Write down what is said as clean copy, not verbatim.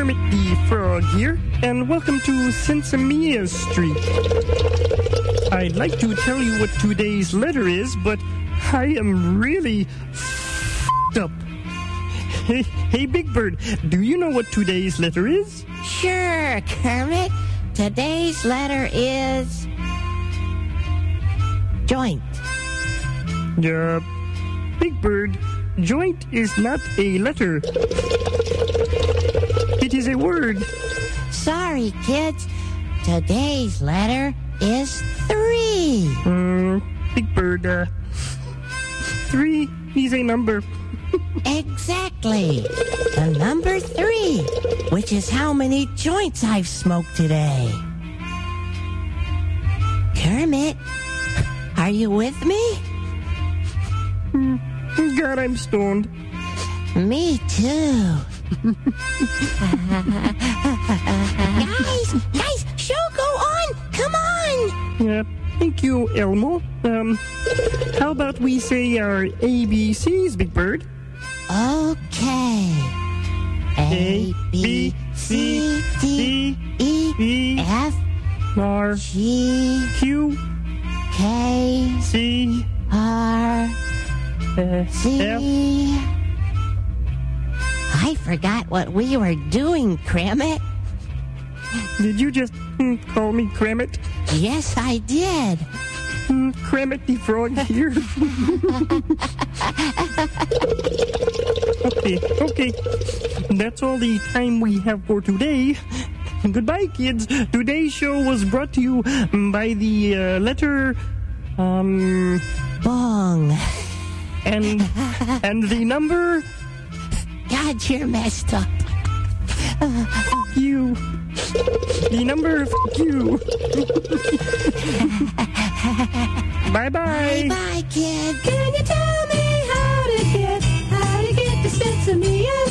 Kermit the Frog here, and welcome to Sensimia Street. I'd like to tell you what today's letter is, but I am really f***ed up. Hey, Big Bird, do you know what today's letter is? Sure, Kermit. Today's letter is joint. Big Bird, joint is not a letter. It is a word. Sorry, kids. Today's letter is 3. Big Bird, 3 is a number. Exactly. The number 3, which is how many joints I've smoked today. Kermit, are you with me? God, I'm stoned. Me too. Guys, show go on. Come on. Thank you, Elmo. How about we say our ABCs, Big Bird? Okay. A, B, C, D, E, F, R, G, Q, K, C, R, C. F. I forgot what we were doing, Kermit. Did you just call me Kermit? Yes, I did. Kermit the Frog here. Okay. That's all the time we have for today. Goodbye, kids. Today's show was brought to you by the letter, Bong. and the number. God, you're messed up. Fuck you. The number. Fuck you. Bye-bye. Bye, kid. Can you tell me how to get to Sensimia?